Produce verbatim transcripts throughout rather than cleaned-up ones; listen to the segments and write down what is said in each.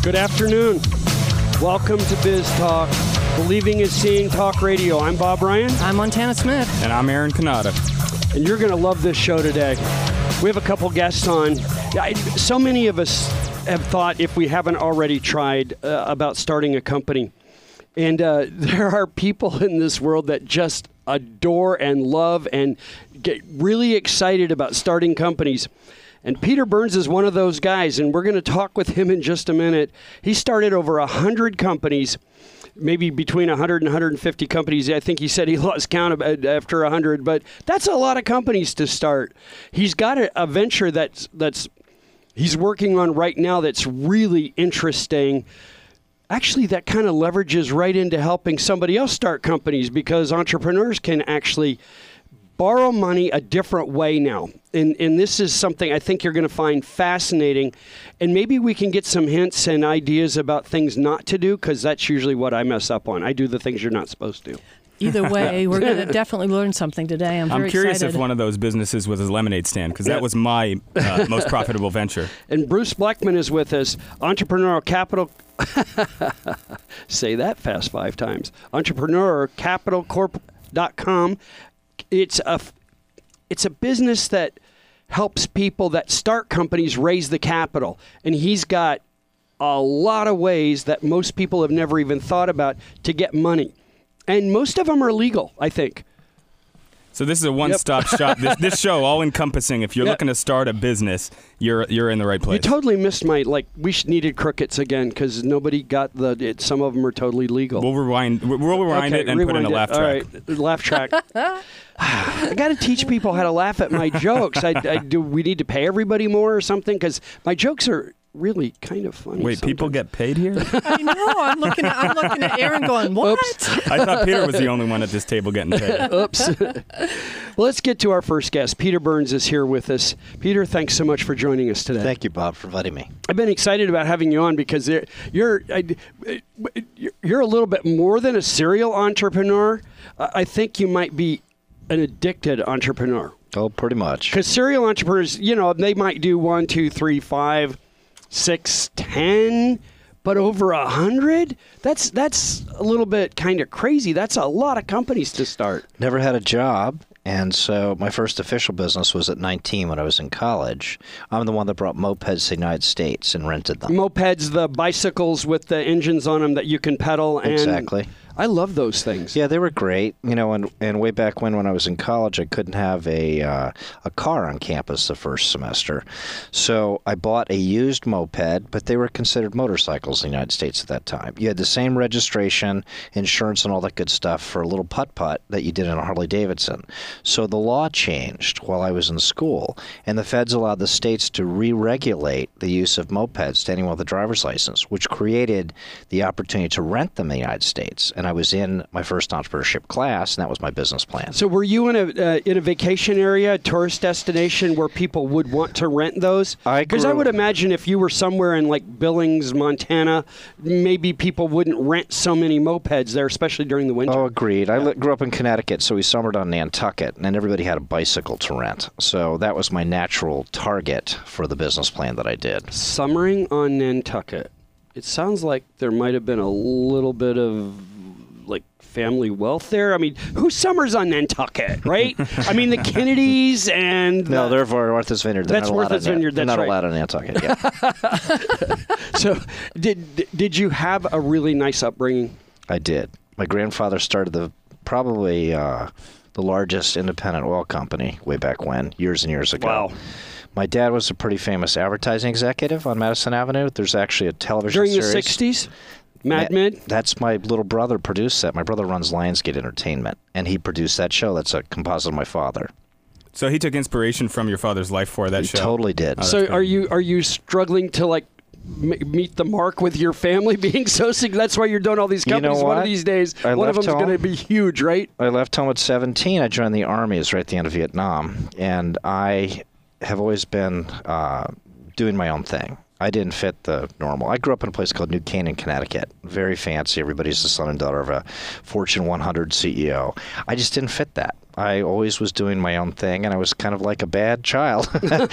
Good afternoon. Welcome to Biz Talk, Believing is Seeing Talk Radio. I'm Bob Ryan. I'm Montana Smith. And I'm Aaron Kanata. And you're going to love this show today. We have a couple guests on. I, so many of us have thought, if we haven't already tried, uh, about starting a company. And uh, there are people in this world that just adore and love and get really excited about starting companies. And Peter Burns is one of those guys, and we're going to talk with him in just a minute. He started over one hundred companies, maybe between one hundred and one hundred fifty companies. I think he said he lost count after one hundred, but that's a lot of companies to start. He's got a, a venture that's that's he's working on right now that's really interesting. Actually, that kind of leverages right into helping somebody else start companies, because entrepreneurs can actually borrow money a different way now. And, and this is something I think you're going to find fascinating. And maybe we can get some hints and ideas about things not to do, because that's usually what I mess up on. I do the things you're not supposed to. Either way, we're going to definitely learn something today. I'm very I'm curious excited. if one of those businesses was a lemonade stand, because that was my uh, most profitable venture. And Bruce Blackman is with us, Entrepreneurial Capital. Say that fast five times. Entrepreneur Capital Corp dot com. It's a, it's a business that helps people that start companies raise the capital. And he's got a lot of ways that most people have never even thought about to get money. And most of them are legal, I think. So this is a one-stop yep. shop. This, this show, all-encompassing. If you're yep. looking to start a business, you're you're in the right place. You totally missed my, like, we needed crickets again, because nobody got the, it, some of them are totally legal. We'll rewind We'll rewind okay, it and put in a laugh it. track. All right, laugh track. I got to teach people how to laugh at my jokes. I, I, do we need to pay everybody more or something? Because my jokes are really kind of funny. Wait, sometimes. people get paid here? I know. I'm looking at I'm looking at Aaron going, what? Oops. I thought Peter was the only one at this table getting paid. Oops. Well, let's get to our first guest. Peter Burns is here with us. Peter, thanks so much for joining us today. Thank you, Bob, for inviting me. I've been excited about having you on because you're you're a little bit more than a serial entrepreneur. I think you might be an addicted entrepreneur. Oh, pretty much. Because serial entrepreneurs, you know, they might do one, two, three, five, six, ten, but over a hundred? That's that's a little bit kind of crazy. That's a lot of companies to start. Never had a job, and so my first official business was at nineteen when I was in college. I'm the one that brought mopeds to the United States and rented them. Mopeds, the bicycles with the engines on them that you can pedal. And exactly. I love those things. Yeah, they were great. You know, and, and way back when, when I was in college, I couldn't have a uh, a car on campus the first semester. So I bought a used moped, but they were considered motorcycles in the United States at that time. You had the same registration, insurance, and all that good stuff for a little putt-putt that you did in a Harley-Davidson. So the law changed while I was in school, and the feds allowed the states to re-regulate the use of mopeds to anyone with a driver's license, which created the opportunity to rent them in the United States. And I was in my first entrepreneurship class, and that was my business plan. So were you in a uh, in a vacation area, a tourist destination where people would want to rent those? Because I, I would imagine if you were somewhere in like Billings, Montana, maybe people wouldn't rent so many mopeds there, especially during the winter. Oh, agreed. I li- grew up in Connecticut, so we summered on Nantucket, and everybody had a bicycle to rent. So that was my natural target for the business plan that I did. Summering on Nantucket. It sounds like there might have been a little bit of like family wealth there. I mean, who summers on Nantucket, right? I mean, the Kennedys and... No, they're for Martha's Vineyard. They're that's not Martha's Vineyard, They're that's not right. allowed on Nantucket, yeah. So, did did you have a really nice upbringing? I did. My grandfather started the probably uh, the largest independent oil company way back when, years and years ago. Wow. My dad was a pretty famous advertising executive on Madison Avenue. There's actually a television During series. the sixties? Mad Men? That's my little brother produced that. My brother runs Lionsgate Entertainment, and he produced that show. That's a composite of my father. So he took inspiration from your father's life for that he show? Totally did. Oh, so are you are you struggling to like m- meet the mark with your family being so sick? That's why you're doing all these companies. You know One what? of these days, I one of left them's home. going to be huge, right? I left home at seventeen. I joined the Army. It was right at the end of Vietnam. And I have always been uh, doing my own thing. I didn't fit the normal. I grew up in a place called New Canaan, Connecticut. Very fancy. Everybody's the son and daughter of a Fortune one hundred C E O. I just didn't fit that. I always was doing my own thing, and I was kind of like a bad child.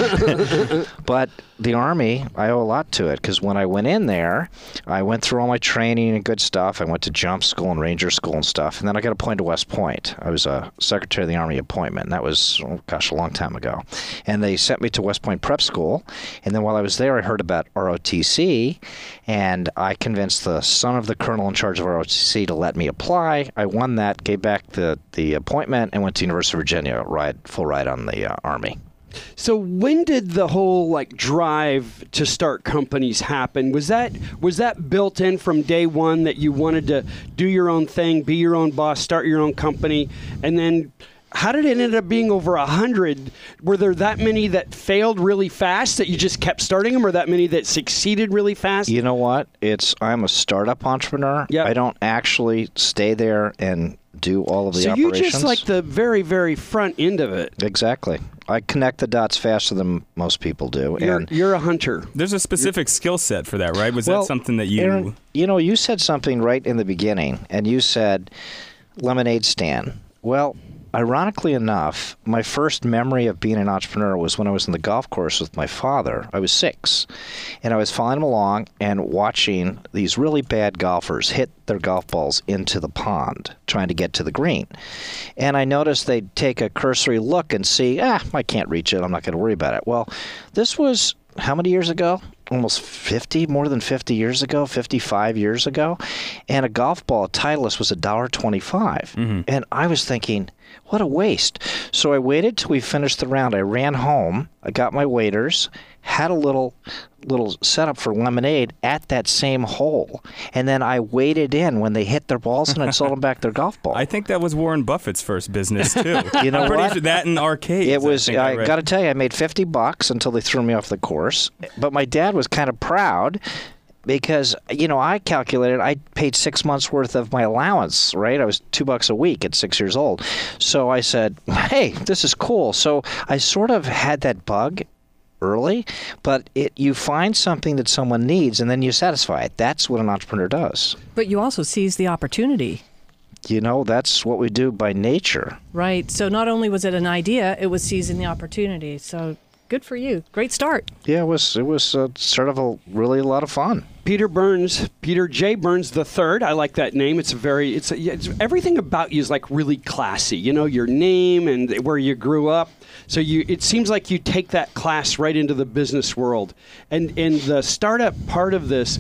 But the Army, I owe a lot to it, because when I went in there, I went through all my training and good stuff. I went to jump school and ranger school and stuff, and then I got appointed to West Point. I was a Secretary of the Army appointment, and that was, oh, gosh, a long time ago. And they sent me to West Point Prep School, and then while I was there, I heard about R O T C, and I convinced the son of the colonel in charge of R O T C to let me apply. I won that, gave back the, the appointment, and went to University of Virginia, ride full ride on the uh, Army. So when did the whole like drive to start companies happen? Was that was that built in from day one that you wanted to do your own thing, be your own boss, start your own company, and then how did it end up being over a hundred? Were there that many that failed really fast that you just kept starting them, or that many that succeeded really fast? You know what? It's I'm a startup entrepreneur. Yep. I don't actually stay there and do all of the so operations. So you just like the very, very front end of it. Exactly. I connect the dots faster than most people do. You're, and you're a hunter. There's a specific skill set for that, right? Was well, that something that you... Aaron, you know, you said something right in the beginning, and you said lemonade stand. Well, ironically enough, my first memory of being an entrepreneur was when I was in the golf course with my father. I was six, and I was following him along and watching these really bad golfers hit their golf balls into the pond, trying to get to the green. And I noticed they'd take a cursory look and see, ah, I can't reach it, I'm not going to worry about it. Well, this was how many years ago? Almost fifty, more than fifty years ago, fifty-five years ago. And a golf ball at Titleist was one dollar twenty-five. Mm-hmm. And I was thinking, what a waste. So I waited till we finished the round. I ran home. I got my waiters, had a little little setup for lemonade at that same hole. And then I waited in when they hit their balls and I sold them back their golf ball. I think that was Warren Buffett's first business, too. You know I'm pretty what? sure that in arcades. It was, I, I, I got to tell you, I made fifty bucks until they threw me off the course. But my dad was kind of proud because, you know, I calculated I paid six months worth of my allowance, right? I was two bucks a week at six years old. So I said, hey, this is cool. So I sort of had that bug early, but it you find something that someone needs and then you satisfy it. That's what an entrepreneur does. But you also seize the opportunity. You know, that's what we do by nature. Right. So not only was it an idea, it was seizing the opportunity. So good for you. Great start. Yeah, it was it was uh, sort of a really a lot of fun. Peter Burns, Peter J. Burns the third. I like that name. It's a very, it's, a, it's everything about you is like really classy. You know, your name and where you grew up. So you, it seems like you take that class right into the business world. And and the startup part of this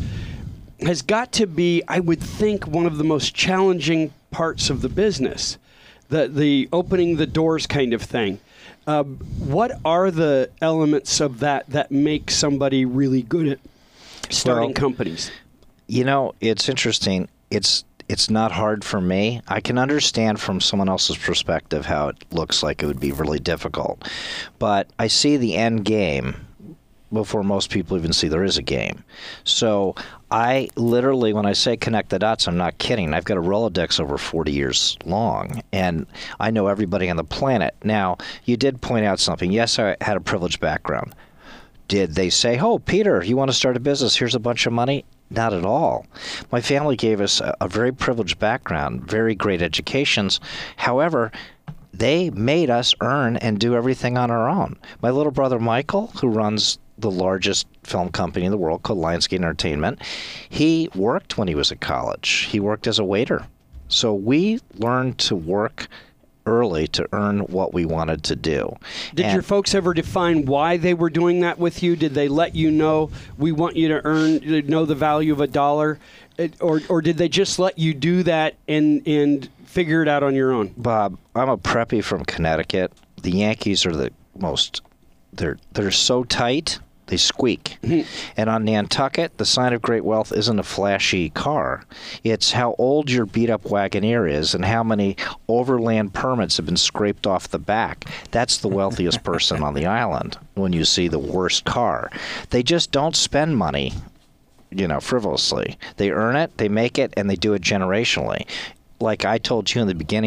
has got to be, I would think, one of the most challenging parts of the business. The the opening the doors kind of thing. Uh, what are the elements of that that make somebody really good at starting well, companies? You know, it's interesting. It's it's not hard for me. I can understand from someone else's perspective how it looks like it would be really difficult. But I see the end game before most people even see there is a game. So I literally, when I say connect the dots, I'm not kidding. I've got a Rolodex over forty years long, and I know everybody on the planet. Now, you did point out something. Yes, I had a privileged background. Did they say, oh, Peter, you want to start a business? Here's a bunch of money? Not at all. My family gave us a, a very privileged background, very great educations. However, they made us earn and do everything on our own. My little brother, Michael, who runs the largest film company in the world called Lionsgate Entertainment, he worked when he was at college. He worked as a waiter. So we learned to work early to earn what we wanted to do. Did and your folks ever define why they were doing that with you? Did they let you know, we want you to earn, to know the value of a dollar? It, or or did they just let you do that and, and figure it out on your own? Bob, I'm a preppy from Connecticut. The Yankees are the most, they're they're so tight, they squeak. Mm-hmm. And on Nantucket, the sign of great wealth isn't a flashy car. It's how old your beat-up Wagoneer is and how many overland permits have been scraped off the back. That's the wealthiest person on the island when you see the worst car. They just don't spend money, you know, frivolously. They earn it, they make it, and they do it generationally. Like I told you in the beginning,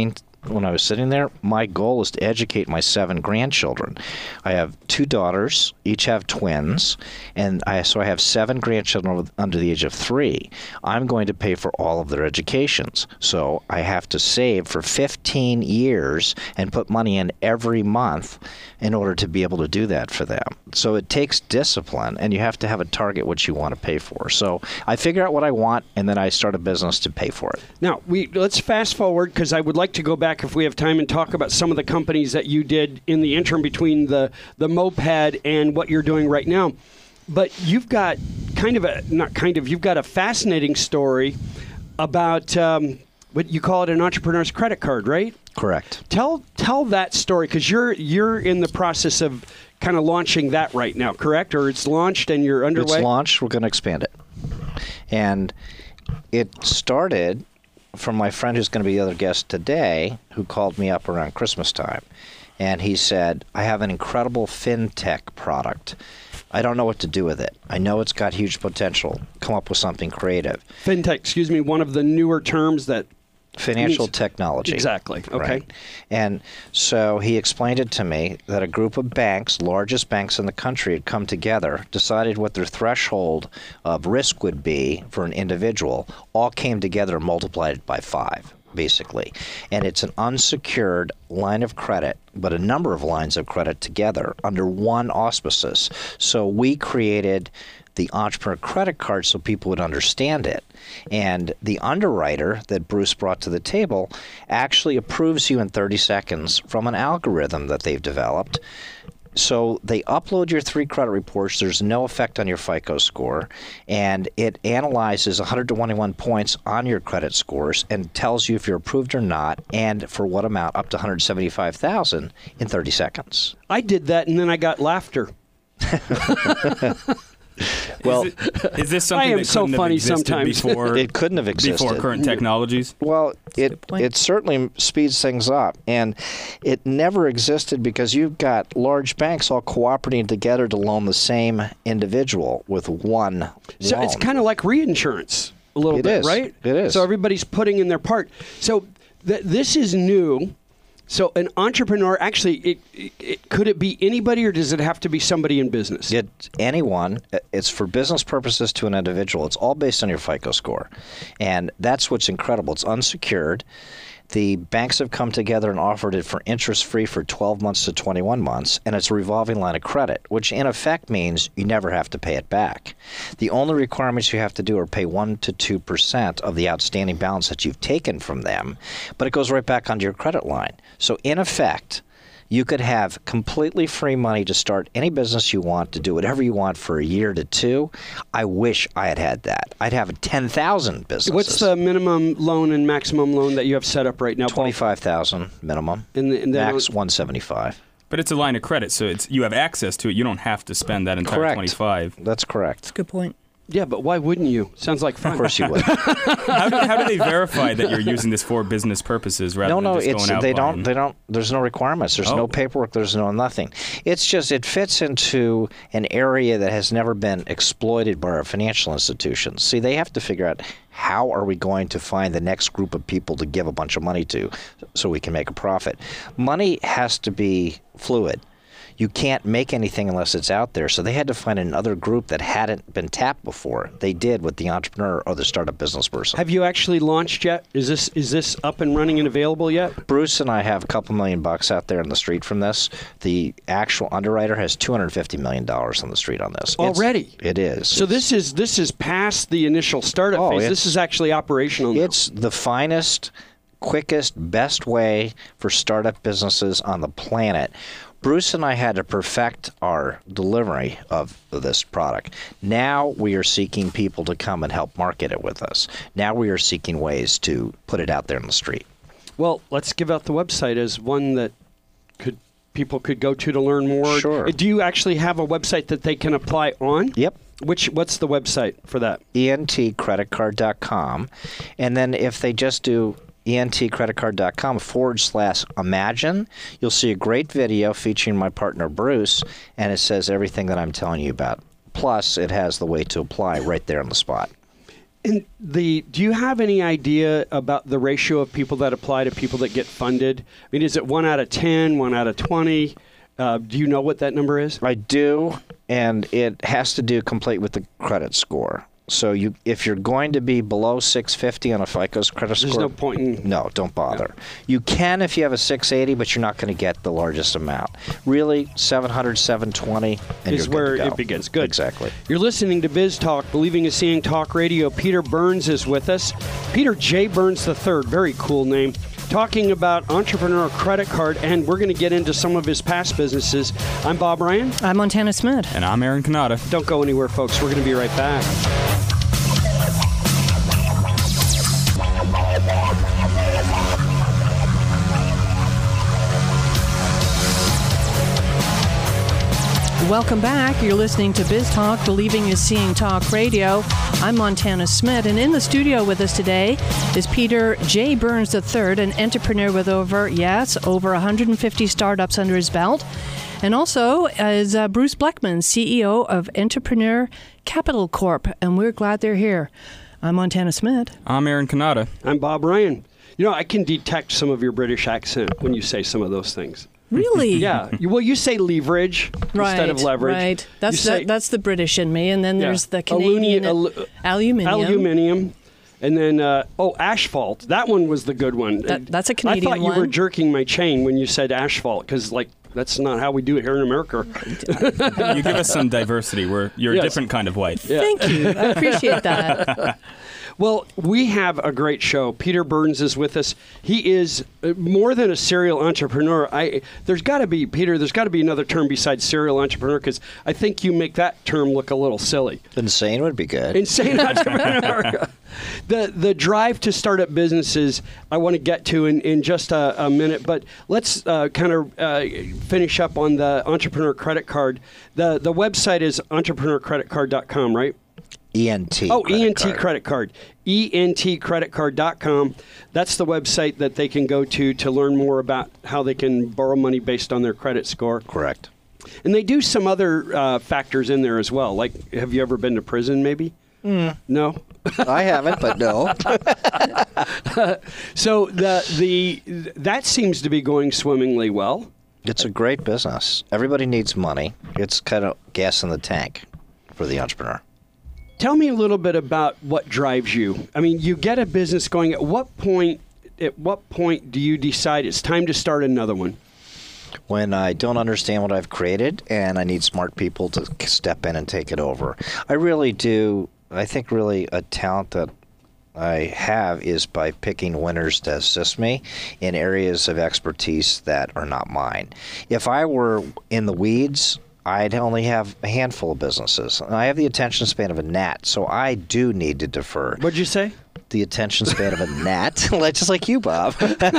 when I was sitting there, my goal is to educate my seven grandchildren. I have two daughters, each have twins, and I so I have seven grandchildren under the age of three. I'm going to pay for all of their educations. So I have to save for fifteen years and put money in every month in order to be able to do that for them. So it takes discipline, and you have to have a target what you want to pay for. So I figure out what I want, and then I start a business to pay for it. Now, we let's fast forward, because I would like to go back, if we have time, and talk about some of the companies that you did in the interim between the, the moped and what you're doing right now. But you've got kind of a, not kind of, you've got a fascinating story about um, what you call it an entrepreneur's credit card, right? Correct. Tell tell that story, because you're you're in the process of kind of launching that right now, correct? Or it's launched and you're underway? It's launched. We're going to expand it. And it started from my friend who's going to be the other guest today, who called me up around Christmas time. And he said, I have an incredible fintech product. I don't know what to do with it. I know it's got huge potential. Come up with something creative. Fintech, excuse me, one of the newer terms that Financial means, technology. Exactly. Okay. Right? And so he explained it to me that a group of banks, largest banks in the country, had come together, decided what their threshold of risk would be for an individual, all came together and multiplied it by five, basically. And it's an unsecured line of credit, but a number of lines of credit together under one auspices. So we created the entrepreneur credit card so people would understand it. And the underwriter that Bruce brought to the table actually approves you in thirty seconds from an algorithm that they've developed. So they upload your three credit reports. There's no effect on your FICO score. And it analyzes one hundred twenty-one points on your credit scores and tells you if you're approved or not, and for what amount, up to one hundred seventy-five thousand dollars in thirty seconds. I did that, and then I got laughter. Well, is, it, is this something I am that so couldn't funny have existed sometimes. before? It couldn't have existed before current technologies. Well, it point. it certainly speeds things up, and it never existed because you've got large banks all cooperating together to loan the same individual with one So loan. it's kind of like reinsurance a little It bit, is. right? It is. So everybody's putting in their part. So th- this is new. So an entrepreneur, actually, it, it, it, could it be anybody, or does it have to be somebody in business? It, anyone. It's for business purposes to an individual. It's all based on your FICO score, and that's what's incredible. It's unsecured. The banks have come together and offered it for interest-free for twelve months to twenty-one months, and it's a revolving line of credit, which in effect means you never have to pay it back. The only requirements you have to do are pay one to two percent of the outstanding balance that you've taken from them, but it goes right back onto your credit line. So in effect, you could have completely free money to start any business you want, to do whatever you want for a year to two. I wish I had had that. I'd have ten thousand businesses. What's the minimum loan and maximum loan that you have set up right now? twenty-five thousand minimum. And the- and then- Max one seventy-five. But it's a line of credit, so it's you have access to it. You don't have to spend that entire Correct. twenty-five. That's correct. That's a good point. Yeah, but why wouldn't you? Sounds like fun. Of course you would. How do, how do they verify that you're using this for business purposes rather No, than no, just it's going out they buying? don't they don't there's no requirements. There's Oh. no paperwork, there's no nothing. It's just it fits into an area that has never been exploited by our financial institutions. See, they have to figure out how are we going to find the next group of people to give a bunch of money to so we can make a profit. Money has to be fluid. You can't make anything unless it's out there. So they had to find another group that hadn't been tapped before. They did with the entrepreneur or the startup business person. Have you actually launched yet? Is this is this up and running and available yet? Bruce and I have a couple million bucks out there in the street from this. The actual underwriter has two hundred fifty million dollars on the street on this. It's- Already? it is. So It's- this is this is past the initial startup Oh, phase. it's- This is actually operational now. It's the finest, quickest, best way for startup businesses on the planet. Bruce and I had to perfect our delivery of this product. Now we are seeking people to come and help market it with us. Now we are seeking ways to put it out there in the street. Well, let's give out the website as one that could people could go to to learn more. Sure. Do you actually have a website that they can apply on? Yep. Which what's the website for that? E N T credit card dot com. And then if they just do E N T credit card dot com forward slash imagine, you'll see a great video featuring my partner Bruce, and it says everything that I'm telling you about. Plus, it has the way to apply right there on the spot. And the do you have any idea about the ratio of people that apply to people that get funded? I mean, is it one out of ten, one out of twenty? Uh, do you know what that number is? I do, and it has to do complete with the credit score. So you, if you're going to be below six fifty on a FICO's credit There's score, no point in... no, don't bother. Yeah. You can if you have a six eighty, but you're not going to get the largest amount. Really, seven hundred, seven twenty, and is you're where good to go. It begins. Good. Exactly. You're listening to Biz Talk, Believing is Seeing Talk Radio. Peter Burns is with us. Peter J. Burns the third, very cool name. Talking about Entrepreneur Credit Card, and we're going to get into some of his past businesses. I'm Bob Ryan. I'm Montana Smith. And I'm Aaron Kanata. Don't go anywhere, folks. We're going to be right back. Welcome back. You're listening to Biz Talk, Believing is Seeing Talk Radio. I'm Montana Smith, and in the studio with us today is Peter J. Burns the third, an entrepreneur with over, yes, over one hundred fifty startups under his belt. And also is uh, Bruce Bleckman, C E O of Entrepreneur Capital Corp, and we're glad they're here. I'm Montana Smith. I'm Aaron Kanata. I'm Bob Ryan. You know, I can detect some of your British accent when you say some of those things. Really? Yeah. You, well, you say leverage right, instead of leverage. Right. That's say, the, that's the British in me, and then yeah. there's the Canadian Aluni- al- aluminium. Aluminium. And then, uh, oh, asphalt. That one was the good one. That, that's a Canadian one. I thought one. you were jerking my chain when you said asphalt, because, like, that's not how we do it here in America. You give us some diversity. We're, you're yes. a different kind of white. Yeah. Thank you. I appreciate that. Well, we have a great show. Peter Burns is with us. He is more than a serial entrepreneur. I there's got to be, Peter, there's got to be another term besides serial entrepreneur, because I think you make that term look a little silly. Insane would be good. Insane entrepreneur. the the drive to start up businesses I want to get to in, in just a, a minute, but let's uh, kind of uh, finish up on the Entrepreneur Credit Card. The, the website is entrepreneur credit card dot com, right? E N T. Oh, credit E N T card. Credit Card. E N T credit card dot com. That's the website that they can go to to learn more about how they can borrow money based on their credit score. Correct. And they do some other uh, factors in there as well. Like, have you ever been to prison, maybe? Mm. No? I haven't, but no. So the the that seems to be going swimmingly well. It's a great business. Everybody needs money. It's kind of gas in the tank for the entrepreneur. Tell me a little bit about what drives you. I mean, you get a business going. At what point? At what point do you decide it's time to start another one? When I don't understand what I've created and I need smart people to step in and take it over. I really do. I think really a talent that I have is by picking winners to assist me in areas of expertise that are not mine. If I were in the weeds, I'd only have a handful of businesses. And I have the attention span of a gnat, so I do need to defer. What'd you say? The attention span of a gnat, just like you, Bob.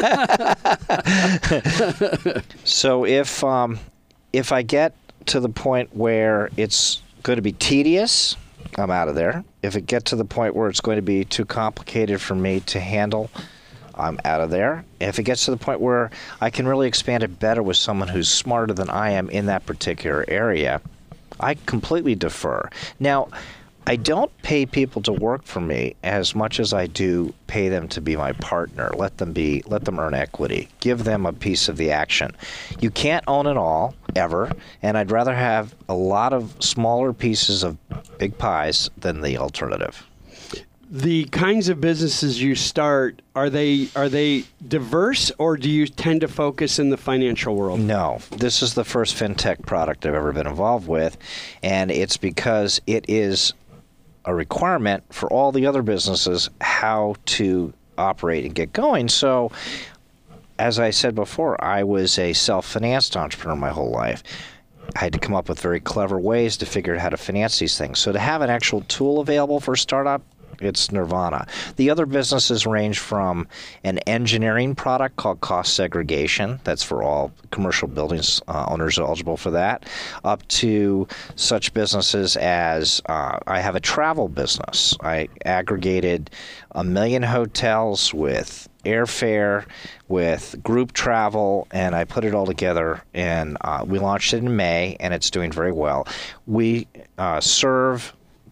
So if um, if I get to the point where it's going to be tedious, I'm out of there. If it gets to the point where it's going to be too complicated for me to handle, I'm out of there. If it gets to the point where I can really expand it better with someone who's smarter than I am in that particular area, I completely defer. Now, I don't pay people to work for me as much as I do pay them to be my partner. Let them be, let them earn equity. Give them a piece of the action. You can't own it all, ever, and I'd rather have a lot of smaller pieces of big pies than the alternative. The kinds of businesses you start, are they are they diverse, or do you tend to focus in the financial world? No. This is the first fintech product I've ever been involved with, and it's because it is a requirement for all the other businesses how to operate and get going. So, as I said before, I was a self-financed entrepreneur my whole life. I had to come up with very clever ways to figure out how to finance these things. So to have an actual tool available for a startup, it's nirvana. The other businesses range from an engineering product called cost segregation. That's for all commercial buildings uh, owners are eligible for that, up to such businesses as uh, I have a travel business. I aggregated a million hotels with airfare, with group travel, and I put it all together, and uh, we launched it in May, and it's doing very well. We uh, serve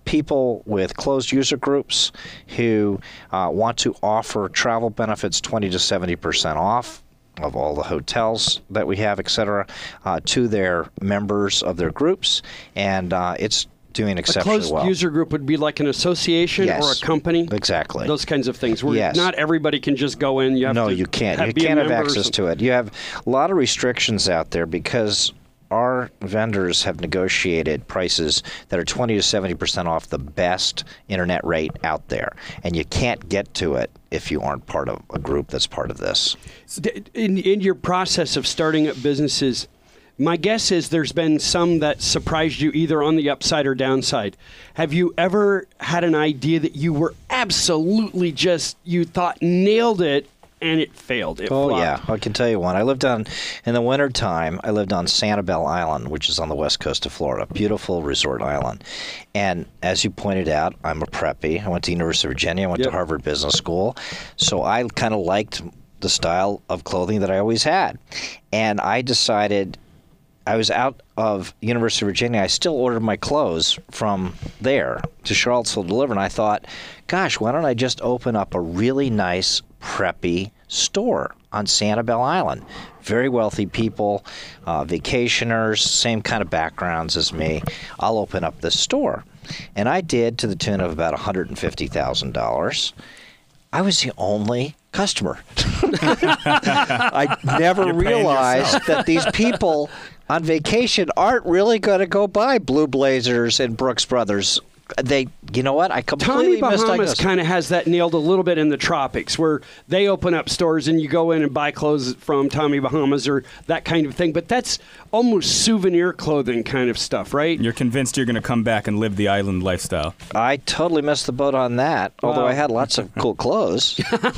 people with closed user groups who uh, want to offer travel benefits twenty to seventy percent off of all the hotels that we have, et cetera, uh, to their members of their groups. And uh, it's doing exceptionally well. A closed well. user group would be like an association yes, or a company? Exactly. Those kinds of things. Where yes. not everybody can just go in. You have no, to you can't. Have, you be can't a have member access to it. You have a lot of restrictions out there because our vendors have negotiated prices that are twenty to seventy percent off the best internet rate out there. And you can't get to it if you aren't part of a group that's part of this. In, in your process of starting up businesses, my guess is there's been some that surprised you either on the upside or downside. Have you ever had an idea that you were absolutely just, you thought nailed it, and it failed? It oh, flopped? yeah. I can tell you one. I lived on, in the wintertime, I lived on Sanibel Island, which is on the west coast of Florida. Beautiful resort island. And as you pointed out, I'm a preppy. I went to University of Virginia. I went yep. to Harvard Business School. So I kind of liked the style of clothing that I always had. And I decided, I was out of University of Virginia. I still ordered my clothes from there to Charlottesville to deliver. And I thought, gosh, why don't I just open up a really nice, preppy store on Sanibel Island? Very wealthy people, uh, vacationers, same kind of backgrounds as me. I'll open up this store. And I did to the tune of about one hundred fifty thousand dollars. I was the only customer. I never You're realized that these people on vacation aren't really going to go buy Blue Blazers and Brooks Brothers. They, you know what? I completely Tommy Bahamas misdiagnosed. kind of has that nailed a little bit in the tropics, where they open up stores and you go in and buy clothes from Tommy Bahamas or that kind of thing. But that's almost souvenir clothing kind of stuff, right? You're convinced you're going to come back and live the island lifestyle. I totally missed the boat on that, although Wow. I had lots of cool clothes.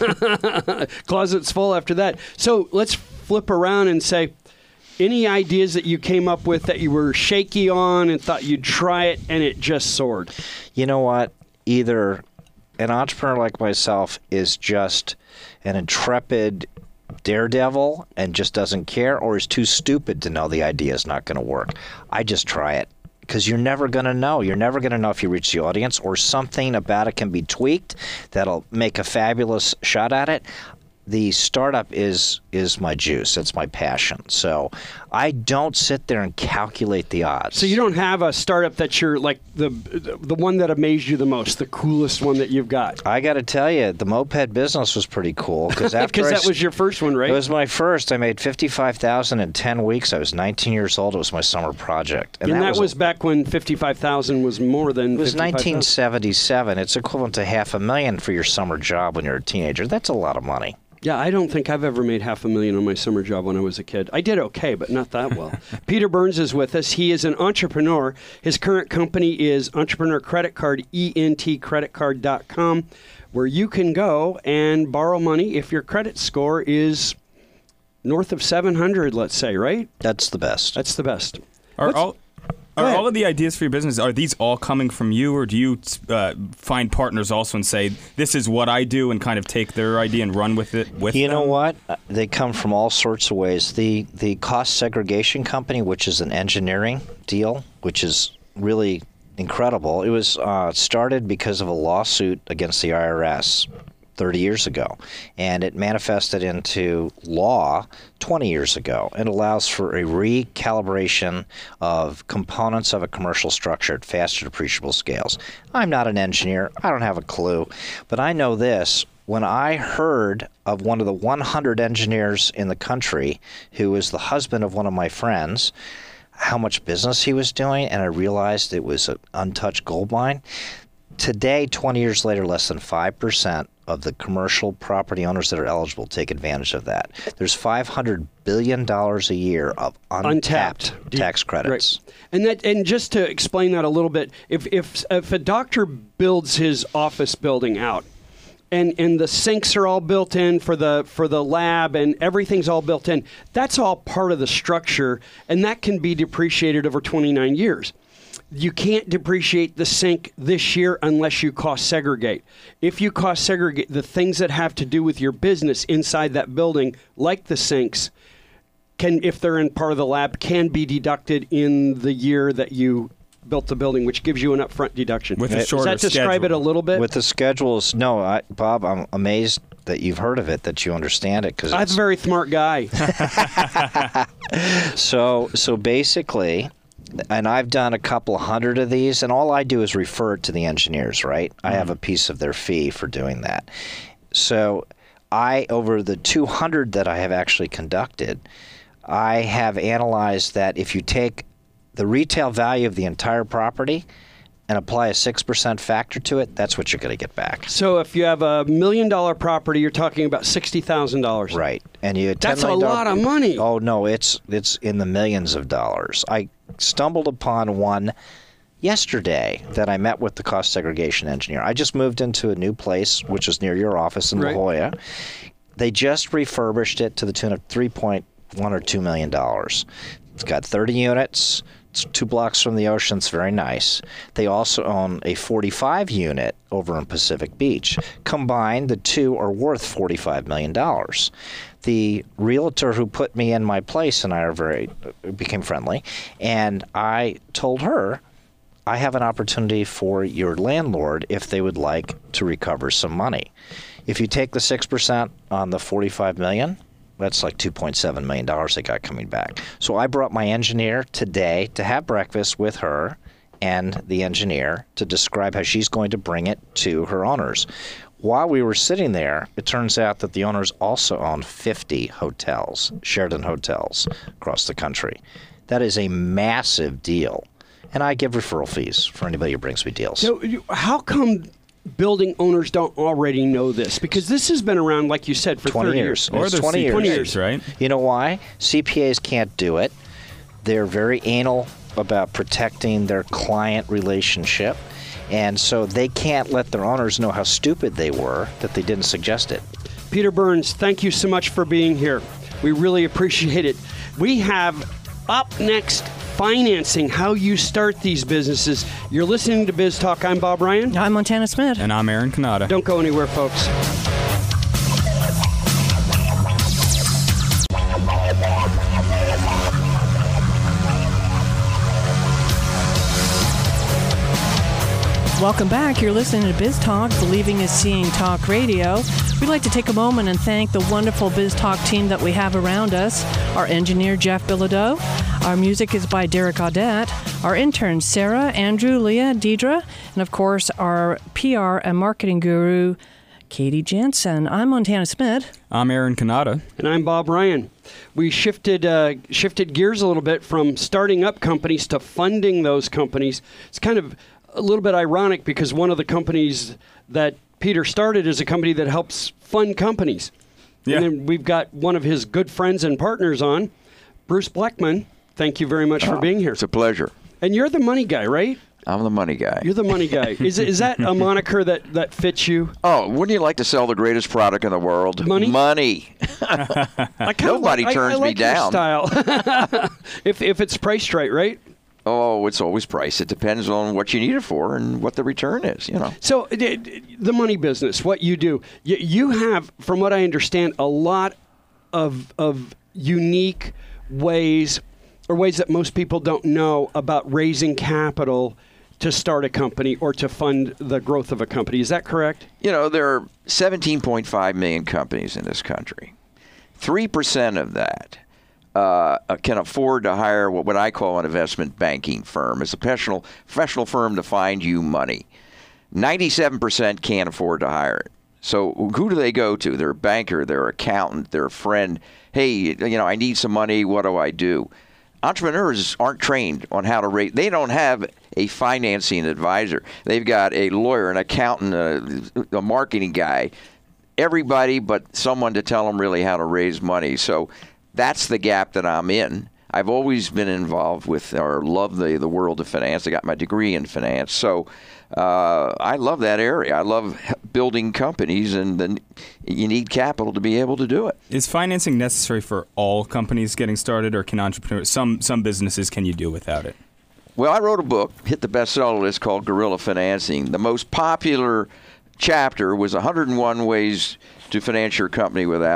Closets full after that. So let's flip around and say, any ideas that you came up with that you were shaky on and thought you'd try it and it just soared? You know what? Either an entrepreneur like myself is just an intrepid daredevil and just doesn't care, or is too stupid to know the idea is not going to work. I just try it. Because you're never going to know. You're never going to know if you reach the audience, or something about it can be tweaked that'll make a fabulous shot at it. The startup is is my juice. It's my passion. So I don't sit there and calculate the odds. So you don't have a startup that you're like the the one that amazed you the most, the coolest one that you've got? I got to tell you, the moped business was pretty cool. Because after Because I that was your first one, right? It was my first. I made fifty-five thousand dollars in ten weeks. I was nineteen years old. It was my summer project. and, that, that was, was back when fifty-five thousand was more than It was fifty-five thousand. nineteen seventy-seven. It's equivalent to half a million for your summer job when you're a teenager. That's a lot of money. Yeah, I don't think I've ever made half a million on my summer job when I was a kid. I did okay, but not that well. Peter Burns is with us. He is an entrepreneur. His current company is Entrepreneur Credit Card, E N T credit card dot com, where you can go and borrow money if your credit score is north of seven hundred, let's say, right? That's the best. That's the best. Are What's- all are ahead. all of the ideas for your business, are these all coming from you, or do you uh, find partners also and say, this is what I do, and kind of take their idea and run with it with You them? know what? Uh, They come from all sorts of ways. The the cost segregation company, which is an engineering deal, which is really incredible. It was uh, started because of a lawsuit against the I R S thirty years ago, and it manifested into law twenty years ago. It allows for a recalibration of components of a commercial structure at faster depreciable scales. I'm not an engineer. I don't have a clue, but I know this. When I heard of one of the one hundred engineers in the country who was the husband of one of my friends, how much business he was doing, and I realized it was an untouched gold mine. Today, twenty years later, less than five percent of the commercial property owners that are eligible take advantage of that. There's five hundred billion dollars a year of untapped, Untapped. tax credits. Right. And that, and just to explain that a little bit, if if if a doctor builds his office building out, and and the sinks are all built in for the for the lab, and everything's all built in, that's all part of the structure, and that can be depreciated over twenty-nine years. You can't depreciate the sink this year unless you cost segregate. If you cost segregate, the things that have to do with your business inside that building, like the sinks, can, if they're in part of the lab, can be deducted in the year that you built the building, which gives you an upfront deduction. With a Does shorter that describe schedule. it a little bit? With the schedules, no, I, Bob, I'm amazed that you've heard of it, that you understand it. Because I'm a very smart guy. so, so basically, and I've done a couple hundred of these, and all I do is refer it to the engineers, right? Mm-hmm. I have a piece of their fee for doing that. So I, over the two hundred that I have actually conducted, I have analyzed that if you take the retail value of the entire property and apply a six percent factor to it, that's what you're going to get back. So if you have a million dollar property, you're talking about sixty thousand dollars. Right. And you That's a lot of money. Oh, no, it's it's in the millions of dollars. I stumbled upon one yesterday that I met with the cost segregation engineer. I just moved into a new place, which is near your office in Right. La Jolla. They just refurbished it to the tune of three point one or two million dollars. It's got thirty units. It's two blocks from the ocean. It's very nice. They also own a forty-five unit over in Pacific Beach. Combined, the two are worth forty-five million dollars. The realtor who put me in my place and I are very became friendly, and I told her, I have an opportunity for your landlord if they would like to recover some money. If you take the six percent on the forty-five million dollars, that's like two point seven million dollars they got coming back. So I brought my engineer today to have breakfast with her and the engineer to describe how she's going to bring it to her owners. While we were sitting there, it turns out that the owners also own fifty hotels, Sheraton hotels, across the country. That is a massive deal. And I give referral fees for anybody who brings me deals. So you- how come building owners don't already know this? Because this has been around, like you said, for twenty thirty years. Or It's they're twenty years. twenty years. right? You know why? C P As can't do it. They're very anal about protecting their client relationship. And so they can't let their owners know how stupid they were that they didn't suggest it. Peter Burns, thank you so much for being here. We really appreciate it. We have up next financing, how you start these businesses. You're listening to Biz Talk. I'm Bob Ryan. I'm Montana Smith. And I'm Aaron Kanata. Don't go anywhere, folks. Welcome back. You're listening to Biz Talk, Believing is Seeing Talk Radio. We'd like to take a moment and thank the wonderful Biz Talk team that we have around us. Our engineer, Jeff Bilodeau. Our music is by Derek Audette. Our interns, Sarah, Andrew, Leah, Deidre. And, of course, our P R and marketing guru, Katie Jensen. I'm Montana Smith. I'm Aaron Kanata. And I'm Bob Ryan. We shifted uh, shifted gears a little bit from starting up companies to funding those companies. It's kind of a little bit ironic because one of the companies that Peter started is a company that helps fund companies. Yeah. And then we've got one of his good friends and partners on, Bruce Blackman. Thank you very much for Oh, being here. It's a pleasure. And you're the money guy, right? I'm the money guy. You're the money guy. Is is that a moniker that, that fits you? Oh, wouldn't you like to sell the greatest product in the world? Money? Money. I kinda Nobody like, I- turns I me like your down. style. if if it's priced right, right? Oh, it's always price. It depends on what you need it for and what the return is, you know. So d- d- the money business, what you do, you, you have, from what I understand, a lot of of unique ways or ways that most people don't know about raising capital to start a company or to fund the growth of a company. Is that correct? You know, there are seventeen point five million companies in this country. three percent of that uh, can afford to hire what, what I call an investment banking firm. It's a professional, professional firm to find you money. ninety-seven percent can't afford to hire it. So who do they go to? Their banker, their accountant, their friend. Hey, you know, I need some money. What do I do? Entrepreneurs aren't trained on how to raise. They don't have a financing advisor. They've got a lawyer, an accountant, a, a marketing guy, everybody but someone to tell them really how to raise money. So that's the gap that I'm in. I've always been involved with or love the, the world of finance. I got my degree in finance. So uh, I love that area. I love building companies, and then you need capital to be able to do it. Is financing necessary for all companies getting started, or can entrepreneurs, some some businesses, can you do without it? Well, I wrote a book, hit the bestseller list, called Guerrilla Financing. The most popular chapter was one hundred one Ways to Finance Your Company Without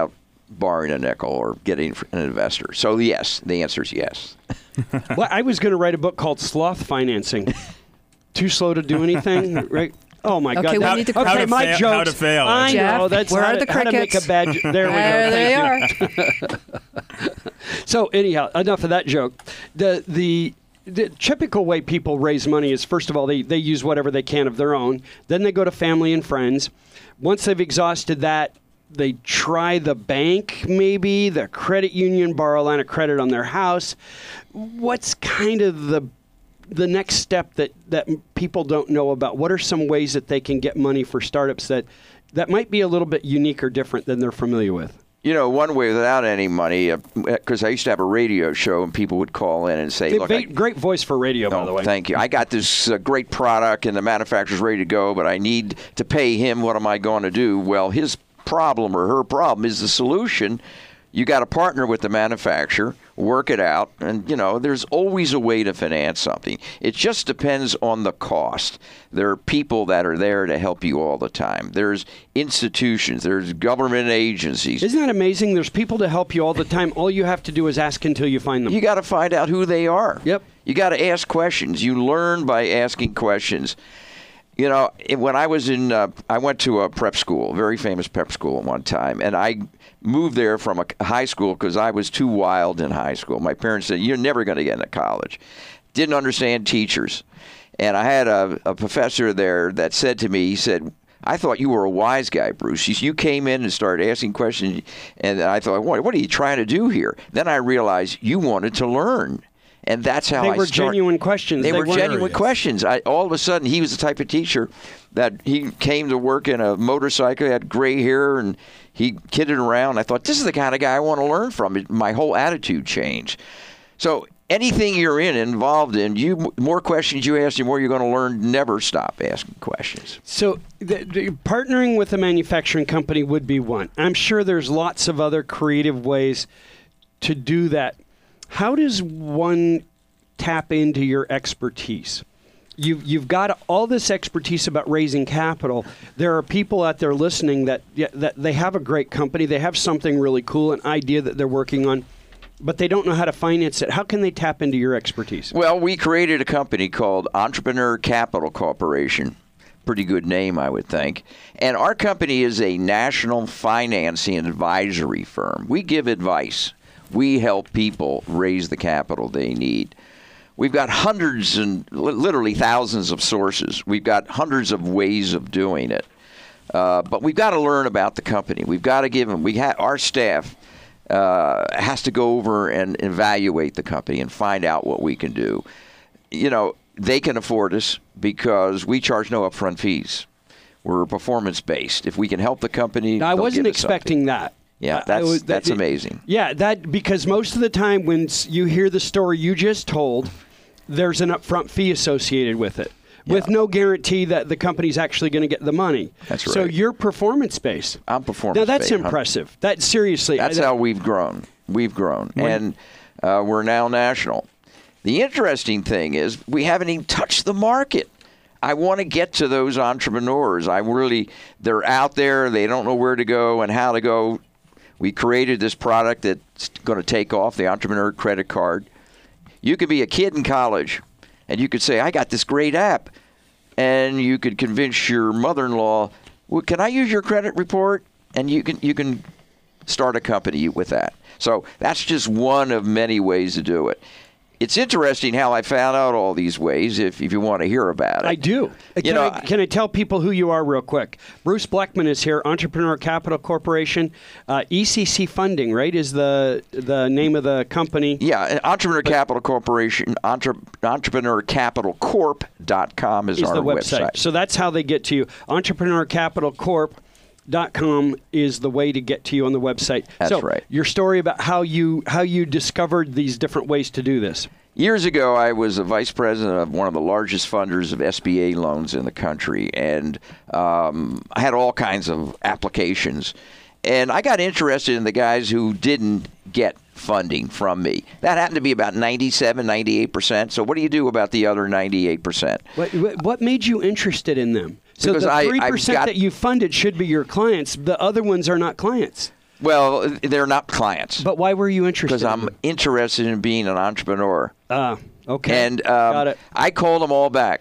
borrowing a nickel or getting an investor. So yes, the answer is yes. Well, I was going to write a book called Sloth Financing. Too slow to do anything, right? Oh my Okay, God! we That- need to okay, how to my fail- jokes. how to fail. I Jeff, know that's where how are to, the how to make a crickets? bad. jo- There we There go. they Thank you. are. So anyhow, enough of that joke. The the the typical way people raise money is, first of all, they, they use whatever they can of their own. Then they go to family and friends. Once they've exhausted that, they try the bank, maybe the credit union, borrow a line of credit on their house. What's kind of the the next step that, that people don't know about? What are some ways that they can get money for startups that, that might be a little bit unique or different than they're familiar with? You know, one way without any money, because uh, I used to have a radio show and people would call in and say, Hey, look, va- I, great voice for radio, by oh, the way. thank you. I got this uh, great product and the manufacturer's ready to go, but I need to pay him. What am I going to do? Well, his problem or her problem is the solution. You got to partner with the manufacturer, work it out, and, you know, there's always a way to finance something. It just depends on the cost. There are people that are there to help you all the time. There's institutions. There's government agencies. Isn't that amazing? There's people to help you all the time. All you have to do is ask until you find them. You got to find out who they are. Yep. You got to ask questions. You learn by asking questions. You know, when I was in, uh, I went to a prep school, a very famous prep school at one time, and I moved there from a high school because I was too wild in high school. My parents said, you're never going to get into college. Didn't understand teachers. And I had a, a professor there that said to me, he said, I thought you were a wise guy, Bruce. You came in and started asking questions, and I thought, what, what are you trying to do here? Then I realized you wanted to learn. And that's how They I were started. genuine questions. They, They were weren't- genuine questions. I, all of a sudden, he was the type of teacher that he came to work in a motorcycle, he had gray hair, and he kidded around. I thought, this is the kind of guy I want to learn from. My whole attitude changed. So anything you're in, involved in, you more questions you ask, the more you're going to learn. Never stop asking questions. So the, the, partnering with a manufacturing company would be one. I'm sure there's lots of other creative ways to do that. How does one tap into your expertise? You've, you've got all this expertise about raising capital. There are people out there listening that, yeah, that they have a great company. They have something really cool, an idea that they're working on, but they don't know how to finance it. How can they tap into your expertise? Well, we created a company called Entrepreneur Capital Corporation. Pretty good name, I would think. And our company is a national financing advisory firm. We give advice. We help people raise the capital they need. We've got hundreds and literally thousands of sources. We've got hundreds of ways of doing it. Uh, but we've got to learn about the company. We've got to give them, we ha- our staff uh, has to go over and evaluate the company and find out what we can do. You know, they can afford us because we charge no upfront fees. We're performance-based. If we can help the company, Now, I they'll wasn't give us expecting something. that. Yeah, I- I that's was- that's that- amazing. Yeah, that because most of the time when s- you hear the story you just told, there's an upfront fee associated with it, with Yeah. no guarantee that the company's actually going to get the money. That's So right. you're performance-based. I'm Now performance-based. that's one hundred impressive. That seriously. That's I, how we've grown. We've grown, When- and uh, we're now national. The interesting thing is we haven't even touched the market. I want to get to those entrepreneurs. I really, they're out there. They don't know where to go and how to go. We created this product that's going to take off, the Entrepreneur Credit Card. You could be a kid in college, and you could say, I got this great app. And you could convince your mother-in-law, well, can I use your credit report? And you can you can start a company with that. So that's just one of many ways to do it. It's interesting how I found out all these ways, if, if you want to hear about it. I do. You Can, know, I, can I tell people who you are real quick? Bruce Blackman is here, Entrepreneur Capital Corporation. Uh, E C C Funding, right, is the the name of the company. Yeah, Entrepreneur Capital Corporation, entre, entrepreneur capital corp dot com is, is our the website. website. So that's how they get to you. Entrepreneur Capital Corp dot com is the way to get to you on the website. That's so right. Your story about how you how you discovered these different ways to do this. Years ago, I was a vice president of one of the largest funders of S B A loans in the country, and um, I had all kinds of applications. And I got interested in the guys who didn't get funding from me. That happened to be about ninety-seven, ninety-eight percent. So what do you do about the other ninety-eight percent? What, what made you interested in them? So Because the I- three I've percent got- that you funded should be your clients. The other ones are not clients. Well, they're not clients. But why were you interested? Because I'm interested in being an entrepreneur. Ah, okay. And um, Got it. I called them all back.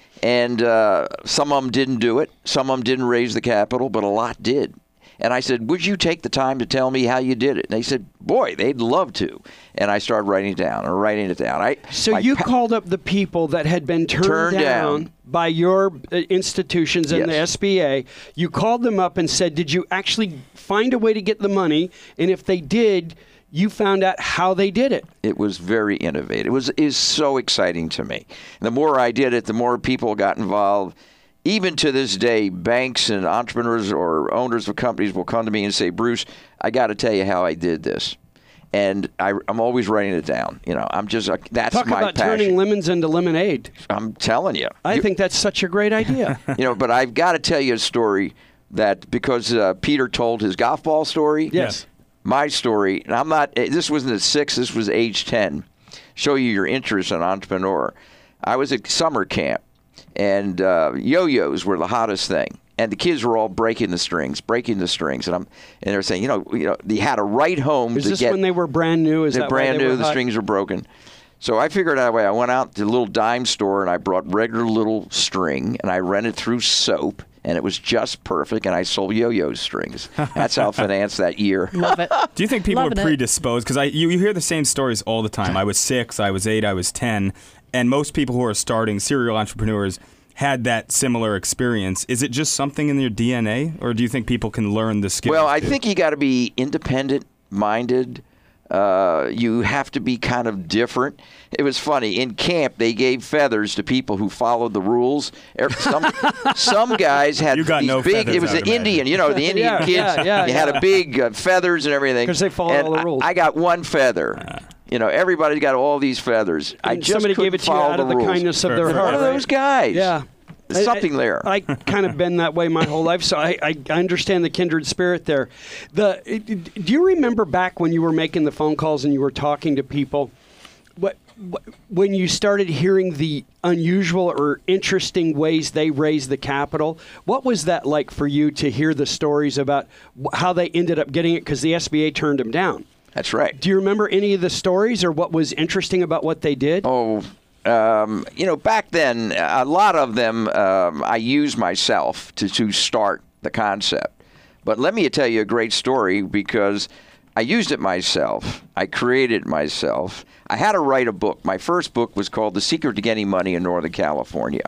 And uh, some of them didn't do it. Some of them didn't raise the capital, but a lot did. And I said, would you take the time to tell me how you did it? And they said, boy, they'd love to. And I started writing it down and writing it down. I, so I you pa- called up the people that had been turned, Turned down, down. by your uh, institutions and Yes. the S B A. You called them up and said, did you actually find a way to get the money? And if they did, you found out how they did it. It was very innovative. It was is so exciting to me. And the more I did it, the more people got involved. Even to this day, banks and entrepreneurs or owners of companies will come to me and say, Bruce, I got to tell you how I did this. And I, I'm always writing it down. You know, I'm just, uh, that's Talk my about passion. turning lemons into lemonade. I'm telling you. I You- think that's such a great idea. You know, but I've got to tell you a story that because uh, Peter told his golf ball story. Yes. My story, and I'm not, this wasn't at six, this was age ten. Show you your interest in entrepreneur. I was at summer camp, and uh, yo-yos were the hottest thing. And the kids were all breaking the strings, breaking the strings. And I'm, and they're saying, you know, you know, you had to write home Is to this get. when they were brand new? Is They're that brand why they new. were The hot? strings were broken. So I figured out a way. I went out to a little dime store and I brought regular little string and I ran it through soap and it was just perfect. And I sold yo-yo strings. That's how I financed that year. Love it. Do you think people Loving are it. predisposed? Because I you, you hear the same stories all the time. I was six, I was eight, I was ten, and most people who are starting serial entrepreneurs had that similar experience. Is it just something in your D N A, or do you think people can learn the skills? Well, I too? think you got to be independent-minded. Uh, you have to be kind of different. It was funny. In camp, they gave feathers to people who followed the rules. Er- Some, some guys had You got these no big. feathers, It was I an would Indian, imagine. you know, the Indian Yeah, kids. yeah, yeah, you had yeah. a big uh, feathers and everything. 'Cause they followed And all the I- rules. I, got one feather. You know, everybody's got all these feathers. I And just somebody couldn't gave it to you follow out of the rules. kindness of their Sure. heart. One of right? those guys. Yeah. There's I- something I, there. I kind of been that way my whole life, so I, I, I understand the kindred spirit there. The it- do you remember back when you were making the phone calls and you were talking to people, what, what when you started hearing the unusual or interesting ways they raised the capital? What was that like for you to hear the stories about wh- how they ended up getting it because the S B A turned them down? That's right. Do you remember any of the stories or what was interesting about what they did? Oh, um, you know, back then, a lot of them um, I used myself to, to start the concept. But let me tell you a great story because I used it myself. I created it myself. I had to write a book. My first book was called The Secret to Getting Money in Northern California.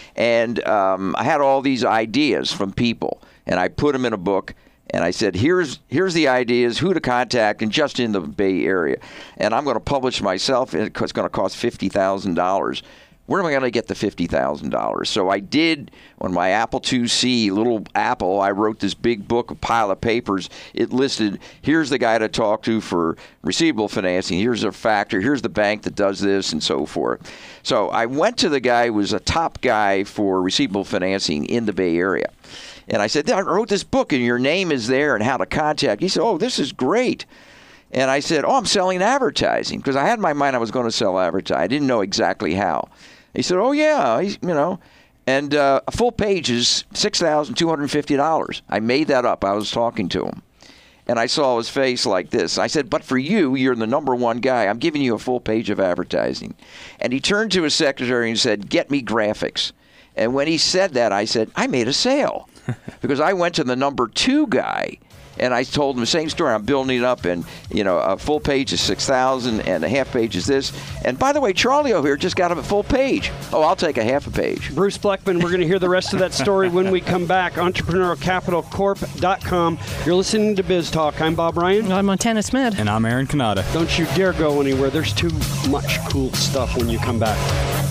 And um, I had all these ideas from people, and I put them in a book. And I said, here's here's the ideas, who to contact, and just in the Bay Area. And I'm going to publish myself, and it's going to cost fifty thousand dollars. Where am I going to get the fifty thousand dollars? So I did, on my Apple two C, little Apple, I wrote this big book, a pile of papers. It listed, here's the guy to talk to for receivable financing. Here's a factor. Here's the bank that does this, and so forth. So I went to the guy who was a top guy for receivable financing in the Bay Area. And I said, I wrote this book, and your name is there and how to contact. He said, oh, this is great. And I said, oh, I'm selling advertising. Because I had in my mind I was going to sell advertising. I didn't know exactly how. He said, oh, yeah, you know. And uh, a full page is six thousand two hundred fifty dollars. I made that up. I was talking to him. And I saw his face like this. I said, but for you, you're the number one guy. I'm giving you a full page of advertising. And he turned to his secretary and said, get me graphics. And when he said that, I said, I made a sale. Because I went to the number two guy, and I told him the same story. I'm building it up, and, you know, a full page is six thousand, and a half page is this. And by the way, Charlie over here just got him a full page. Oh, I'll take a half a page. Bruce Fleckman, we're going to hear the rest of that story when we come back. Entrepreneurial Capital Corp dot com. You're listening to Biz Talk. I'm Bob Ryan. I'm Montana Smith. And I'm Aaron Kanata. Don't you dare go anywhere. There's too much cool stuff when you come back.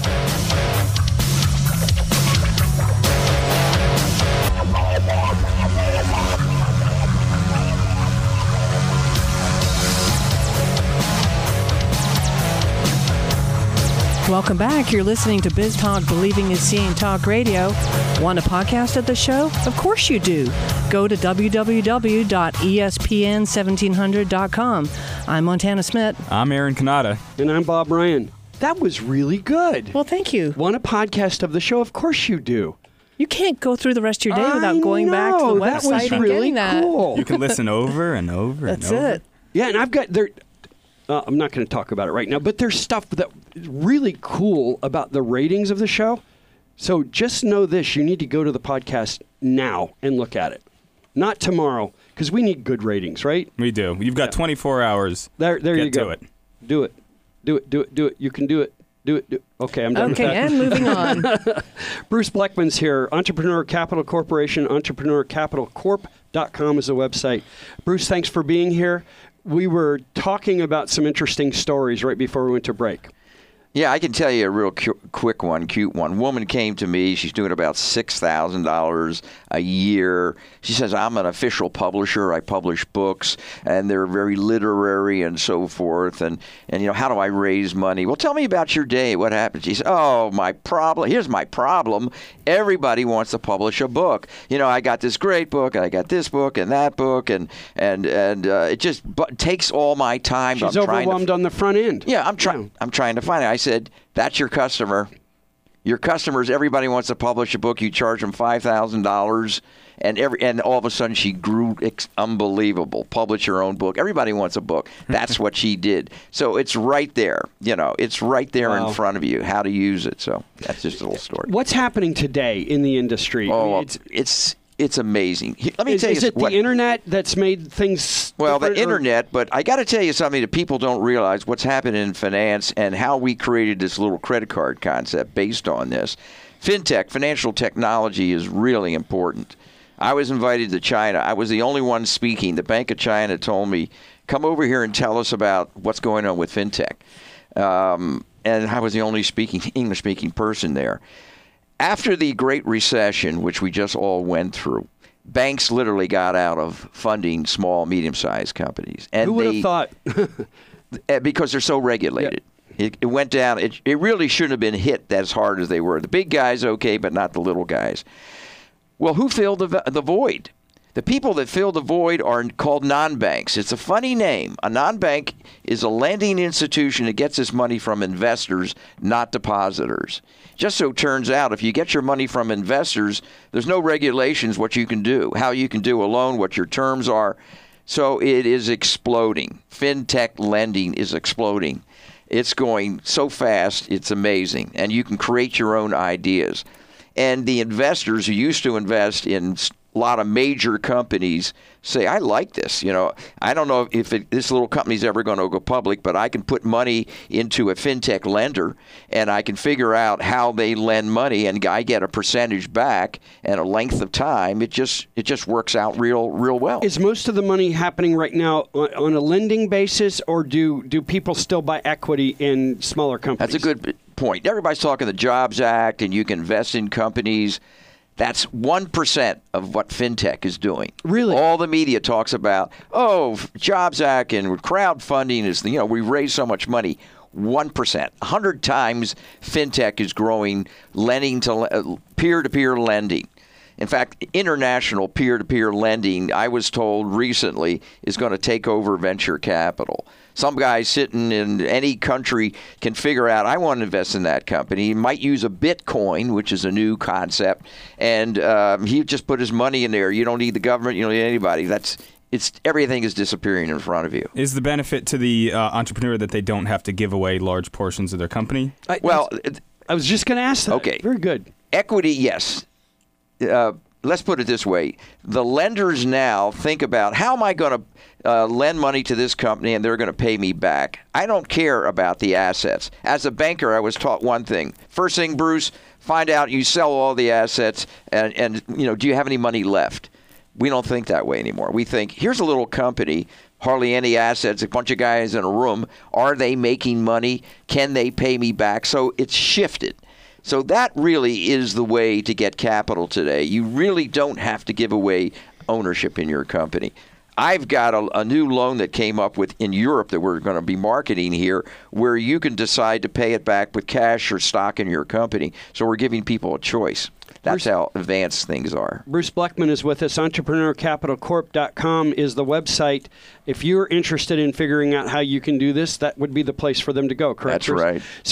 Welcome back. You're listening to Biz Talk, Believing is Seeing Talk Radio. Want a podcast of the show? Of course you do. Go to w w w dot e s p n seventeen hundred dot com. I'm Montana Smith. I'm Aaron Kanata. And I'm Bob Ryan. That was really good. Well, thank you. Want a podcast of the show? Of course you do. You can't go through the rest of your day I without going back to the know, website that was and really getting that. cool. You can listen over and over That's and over. it. Yeah, and I've got there. Uh, I'm not going to talk about it right now, but there's stuff that is really cool about the ratings of the show. So just know this: you need to go to the podcast now and look at it, not tomorrow, because we need good ratings, right? We do. You've got Yeah. twenty-four hours. There, there Get you go. to it. Do it, do it, do it, do it. You can do it. Do it. Do it. Okay, I'm done Okay, with that. and moving on. Bruce Bleckman's here. Entrepreneur Capital Corporation. entrepreneur capital corp dot com is the website. Bruce, thanks for being here. We were talking about some interesting stories right before we went to break. Yeah, I can tell you a real cu- quick one, cute one. Woman came to me. She's doing about six thousand dollars a year. She says, I'm an official publisher. I publish books, and they're very literary and so forth. And, and, you know, how do I raise money? Well, tell me about your day. What happened? She said, oh, my problem. Here's my problem. Everybody wants to publish a book. You know, I got this great book, and I got this book and that book, and, and, and uh, it just bu- takes all my time. She's I'm trying to overwhelmed on the front end. Yeah, I'm trying. I'm trying to find it. I said, "That's your customer. Your customers. Everybody wants to publish a book. You charge them five thousand dollars, and every and all of a sudden she grew ex- unbelievable. Publish your own book. Everybody wants a book. That's what she did. So it's right there. You know, it's right there Wow. in front of you. How to use it. So that's just a little story. What's happening today in the industry? Oh, it's, it's it's it's amazing. He- Let me is, tell you is it what. the internet that's made things Well, the different, or- internet, but I got to tell you something that people don't realize what's happening in finance and how we created this little credit card concept based on this. FinTech, financial technology, is really important. I was invited to China. I was the only one speaking. The Bank of China told me, come over here and tell us about what's going on with FinTech. Um, and I was the only speaking English-speaking person there. After the Great Recession, which we just all went through, banks literally got out of funding small, medium-sized companies. And Who would they, have thought? uh, because they're so regulated. It, it went down. It, it really shouldn't have been hit as hard as they were. The big guys, okay, but not the little guys. Well, who filled the, the void? The people that fill the void are called non-banks. It's a funny name. A non-bank is a lending institution that gets its money from investors, not depositors. Just so it turns out, if you get your money from investors, there's no regulations what you can do, how you can do a loan, what your terms are. So it is exploding. FinTech lending is exploding. It's going so fast, it's amazing. And you can create your own ideas. And the investors who used to invest in a lot of major companies say, I like this. You know, I don't know if it, this little company's ever going to go public, but I can put money into a FinTech lender, and I can figure out how they lend money, and I get a percentage back and a length of time. It just it just works out real real well. Is most of the money happening right now on, on a lending basis, or do do people still buy equity in smaller companies? That's a good point. Everybody's talking the Jobs Act, and you can invest in companies. That's one percent of what FinTech is doing. Really? All the media talks about, oh, Jobs Act and crowdfunding is, you know, we raise so much money. one percent. one hundred times FinTech is growing, lending to uh, peer-to-peer lending. In fact, international peer-to-peer lending, I was told recently, is going to take over venture capital. Some guy sitting in any country can figure out, I want to invest in that company. He might use a Bitcoin, which is a new concept, and um, he just put his money in there. You don't need the government. You don't need anybody. That's it's everything is disappearing in front of you. Is the benefit to the uh, entrepreneur that they don't have to give away large portions of their company? I, Well, I was just going to ask that. Okay. Very good. equity, yes. Uh, let's put it this way. The lenders now think about, how am I going to uh, lend money to this company and they're going to pay me back? I don't care about the assets. As a banker, I was taught one thing. First thing, Bruce, find out you sell all the assets and, and you know, do you have any money left? We don't think that way anymore. We think, here's a little company, hardly any assets, a bunch of guys in a room. Are they making money? Can they pay me back? So it's shifted. So that really is the way to get capital today. You really don't have to give away ownership in your company. I've got a, a new loan that came up with in Europe that we're going to be marketing here, where you can decide to pay it back with cash or stock in your company. So we're giving people a choice. That's Bruce, how advanced things are. Bruce Bleckman is with us. entrepreneur capital corp dot com is the website. If you're interested in figuring out how you can do this, that would be the place for them to go, correct? That's Bruce? right. So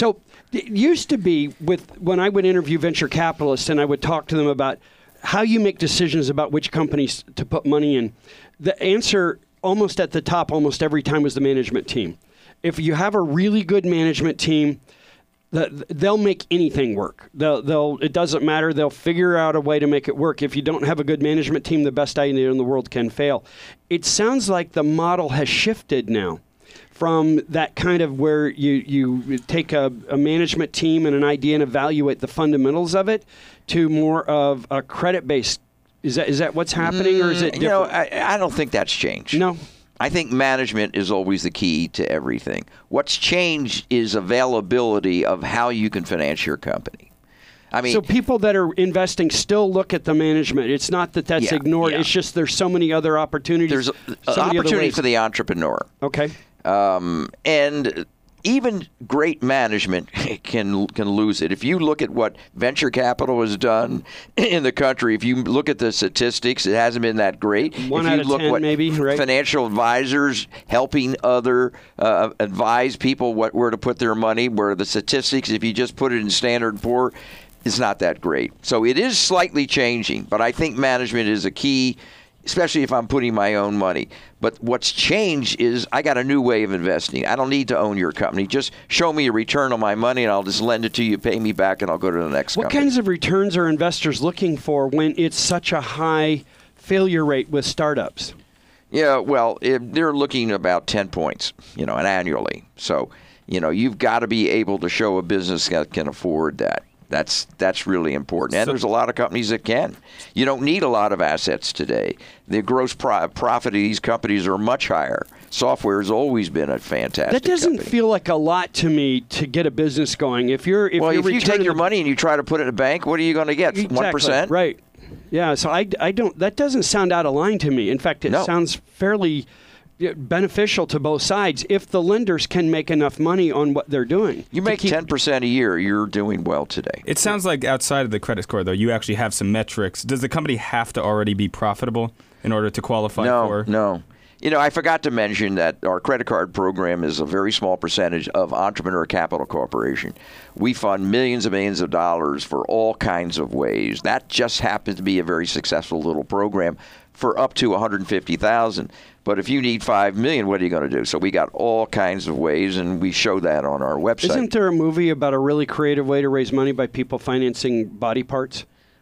It used to be with when I would interview venture capitalists and I would talk to them about how you make decisions about which companies to put money in. The answer almost at the top almost every time was the management team. If you have a really good management team, the, they'll make anything work. They'll, they'll, it doesn't matter. They'll figure out a way to make it work. If you don't have a good management team, the best idea in the world can fail. It sounds like the model has shifted now from that kind of where you, you take a, a management team and an idea and evaluate the fundamentals of it to more of a credit-based. Is that is that what's happening, or is it different? You know, I, I don't think that's changed. No. I think management is always the key to everything. What's changed is availability of how you can finance your company. I mean, so people that are investing still look at the management. It's not that that's Yeah, ignored. yeah. It's just there's so many other opportunities. there's so an many other opportunity ways. for the entrepreneur. Okay. Um, and even great management can can lose it. If you look at what venture capital has done in the country, if you look at the statistics, it hasn't been that great. One if out you of look ten, what maybe, right? Financial advisors helping other uh, advise people what where to put their money, where the statistics, if you just put it in Standard and Poor, is not that great. So it is slightly changing, but I think management is a key, especially if I'm putting my own money. But what's changed is I got a new way of investing. I don't need to own your company. Just show me a return on my money, and I'll just lend it to you, pay me back, and I'll go to the next What company. kinds of returns are investors looking for when it's such a high failure rate with startups? Yeah, well, it, they're looking about ten points, you know, and annually. So, you know, you've got to be able to show a business that can afford that. That's that's really important. And So- there's a lot of companies that can. You don't need a lot of assets today. The gross pro- profit of these companies are much higher. Software has always been a fantastic That doesn't company. feel like a lot to me to get a business going. If you're if well, you're if you take returning your the- money and you try to put it in a bank, what are you going to get? Exactly, one percent? right? Yeah. So I, I don't. That doesn't sound out of line to me. In fact, it No. sounds fairly yeah, beneficial to both sides if the lenders can make enough money on what they're doing. You to make keep- ten percent a year, you're doing well today. It sounds like outside of the credit score, though, you actually have some metrics. Does the company have to already be profitable in order to qualify No, for? no. You know, I forgot to mention that our credit card program is a very small percentage of Entrepreneur Capital Corporation. We fund millions and millions of dollars for all kinds of ways. That just happens to be a very successful little program for up to one hundred fifty thousand dollars. But if you need five million dollars, what are you going to do? So we got all kinds of ways, and we show that on our website. Isn't there a movie about a really creative way to raise money by people financing body parts?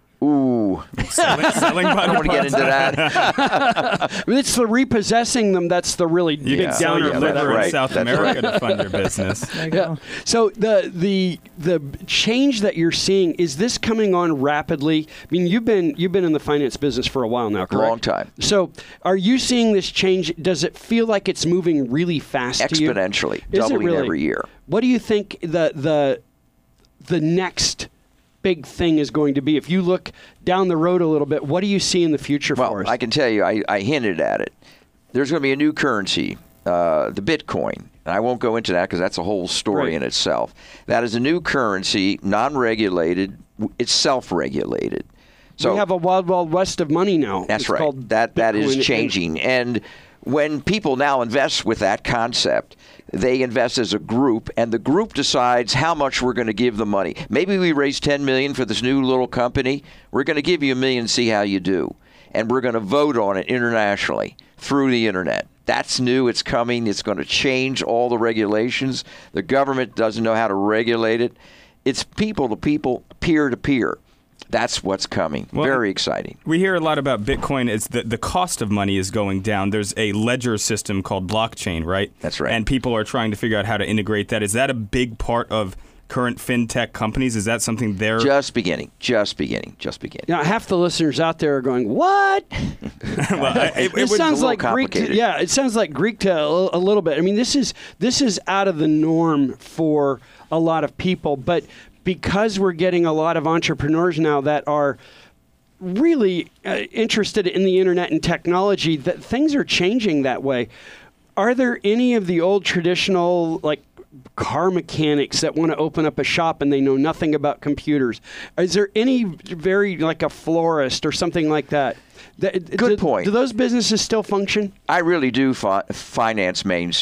Ooh, Selling, selling I don't want to get into that. It's the repossessing them that's the really You big can sell downer your for liver that. in right. South That's America to fund your business. There you Yeah. go. So the the the change that you're seeing, is this coming on rapidly? I mean, you've been you've been in the finance business for a while now, correct? Long time. So are you seeing this change? Does it feel like it's moving really fast to you? Exponentially, Is it doubling really? every year. What do you think the the the next big thing is going to be? If you look down the road a little bit, what do you see in the future for Well, us? I can tell you, I, I hinted at it. There's going to be a new currency, uh, the Bitcoin. And I won't go into that because that's a whole story Right. in itself. That is a new currency, non-regulated. It's self-regulated. So we have a wild, wild west of money now. that's It's right. called That that is Bitcoin. changing. And when people now invest with that concept, they invest as a group, and the group decides how much we're going to give the money. Maybe we raise ten million dollars for this new little company. We're going to give you a million, see how you do, and we're going to vote on it internationally through the internet. That's new. It's coming. It's going to change all the regulations. The government doesn't know how to regulate it. It's people to people, peer to peer. That's what's coming. Well, Very exciting. We hear a lot about Bitcoin. It's that the cost of money is going down. There's a ledger system called blockchain, right? That's right. And people are trying to figure out how to integrate that. Is that a big part of current fintech companies? Is that something they're... Just beginning. Just beginning. Just beginning. Now, half the listeners out there are going, "What?" well, I- it, It, it would- sounds a little like Greek. To, complicated. yeah, it sounds like Greek to a, a little bit. I mean, this is this is out of the norm for a lot of people, but because we're getting a lot of entrepreneurs now that are really uh, interested in the internet and technology, that things are changing that way. Are there any of the old traditional, like, car mechanics that want to open up a shop and they know nothing about computers? Is there any very, like a florist or something like that? That- Good do, point. Do those businesses still function? I really do fi- finance Main Street.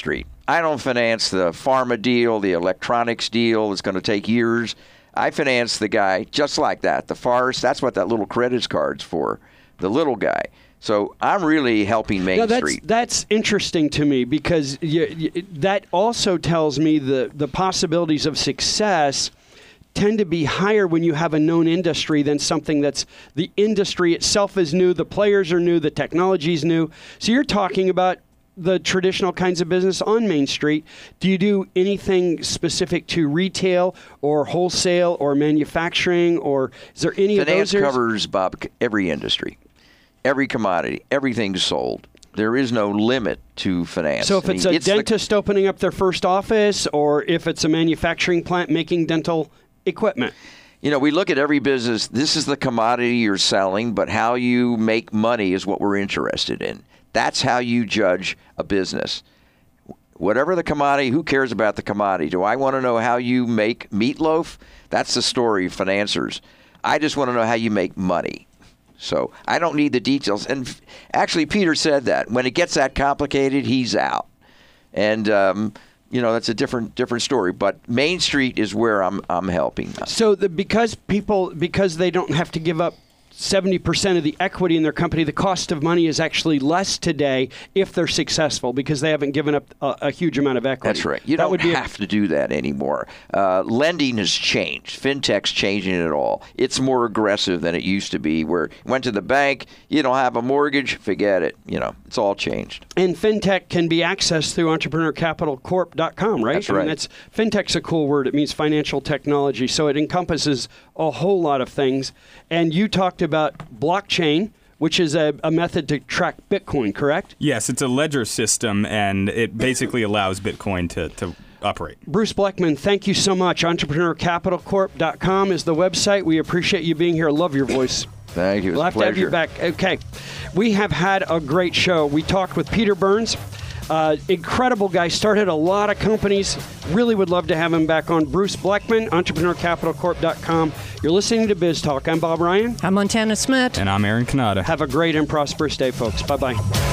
I don't finance the pharma deal, the electronics deal. It's going to take years. I finance the guy just like that, the farce. That's what that little credit card's for, the little guy. So I'm really helping Main now that's, Street. That's interesting to me because you, you, that also tells me the, the possibilities of success tend to be higher when you have a known industry than something that's the industry itself is new, the players are new, the technology is new. So you're talking about the traditional kinds of business on Main Street. Do you do anything specific to retail or wholesale or manufacturing, or is there any Finance of those? Finance covers, Bob, every industry, every commodity, everything's sold. There is no limit to finance. So if it's a it's dentist the, opening up their first office, or if it's a manufacturing plant making dental equipment. You know, we look at every business. This is the commodity you're selling, but how you make money is what we're interested in. That's how you judge a business. Whatever the commodity, who cares about the commodity? Do I want to know how you make meatloaf? That's the story of financiers. I just want to know how you make money. So I don't need the details. And actually, Peter said that. When it gets that complicated, he's out. And, um, you know, that's a different different story. But Main Street is where I'm I'm helping. So the, because people, because they don't have to give up seventy percent of the equity in their company, the cost of money is actually less today if they're successful because they haven't given up a, a huge amount of equity. That's right. You that don't would be have a, to do that anymore. Uh, lending has changed. Fintech's changing it all. It's more aggressive than it used to be, where you went to the bank, you don't have a mortgage, forget it. You know, it's all changed. And fintech can be accessed through entrepreneur capital corp dot com, right? That's I mean, right. that's, fintech's a cool word. It means financial technology. So it encompasses a whole lot of things. And you talked about blockchain, which is a, a method to track Bitcoin, correct? Yes, it's a ledger system, and it basically allows Bitcoin to, to operate. Bruce Bleckman, thank you so much. entrepreneur capital corp dot com is the website. We appreciate you being here. Love your voice. Thank you. It was We'll a have to have you pleasure. back. Okay. We have had a great show. We talked with Peter Burns. Uh, incredible guy. Started a lot of companies. Really would love to have him back on. Bruce Bleckman, entrepreneur capital corp dot com. You're listening to Biz Talk. I'm Bob Ryan. I'm Montana Smith. And I'm Aaron Kanata. Have a great and prosperous day, folks. Bye-bye.